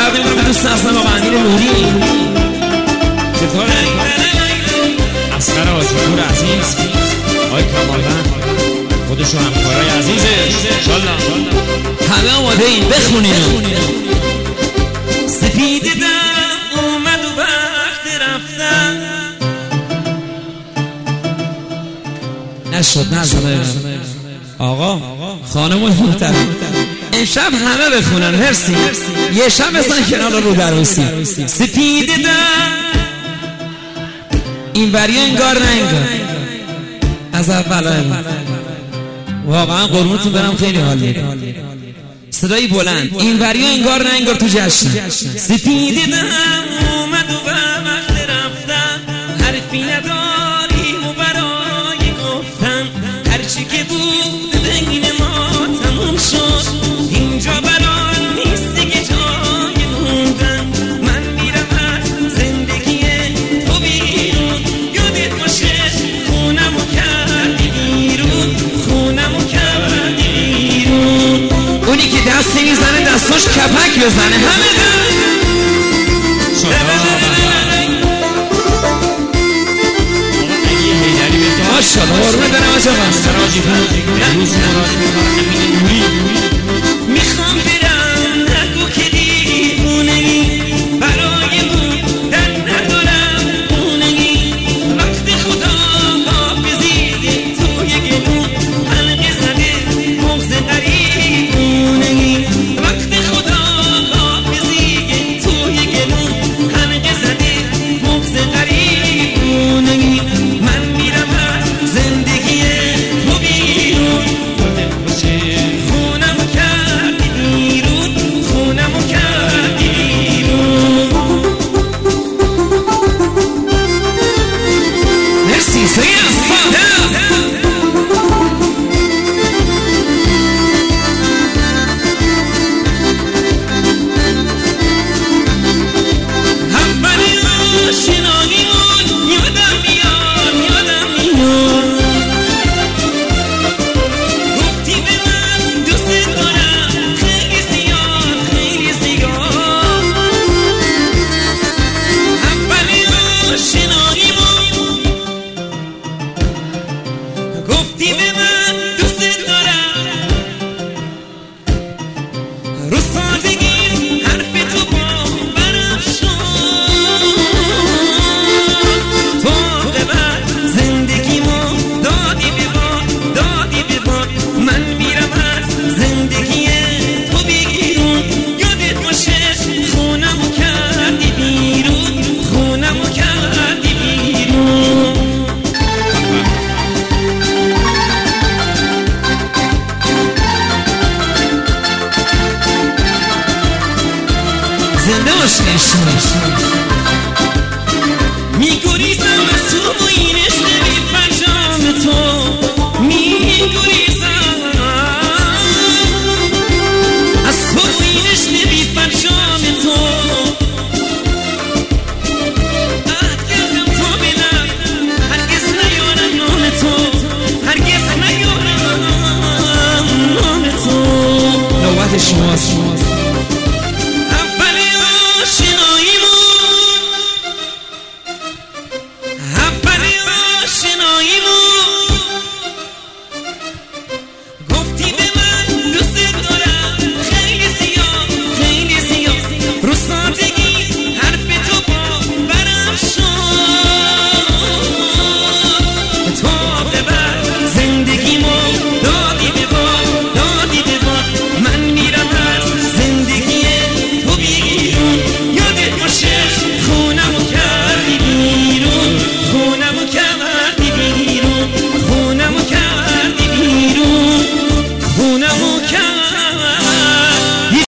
تقدیم کنم به دوست عزیزم آقا امیر نوری. چطوره؟ اصغر حاجی‌پور عزیز، آقای کمالوند، خودش و همکارای عزیزش انشالله همه آماده این بخونین. سپید دم اومد و وقت رفتن نشد نزده آقا خانم محترم امشب همه بخونن. مرسی. یه شب بزن کنار رو عروسی. سپید دم این وریا انگار نه انگار از اول واقعا قربونتون برم خیلی حال میده. صدایی بلند. این وریا انگار نه انگار تو جشن. سپید دم اومد و وقت رفتن حرفی نداریم و برای گفتن هرچی که بود بین ما تموم شد اینجا برای نیست دیگه جای موندن. من میرم از زندگی تو بیرون یادت باشه خونمو کردی بیرون خونمو کردی بیرون. اونی که دستی میزنه دستاش کپک بزنه همه ماشاءالله قربون برم از میخوام برم نگو که دیوونگی برایمون در ندارم خونگی وقت خدا حافظی توی گلون حلقه زده مغز قریبونگی وقت خدا حافظی توی گلون حلقه زده مغز قریبونگی. من میرم از زندگی تو بیرون خونمو کردی بیرون خونمو کردی بیرون. مرسی سید صادق. اولی آشناییمون یادم میاد گفتی به من دوست دارم خیلی زیاد اولی آشناییمون گفتی به من دوست دارم رو سادگی حرف تو باورم شد تو عاقبت زندگیمو دادی به باد من میرم از زندگی تو بیرون یادت باشه خونمو کردی بیرون خونمو کردی بیرون. زنده باشین. میگریزم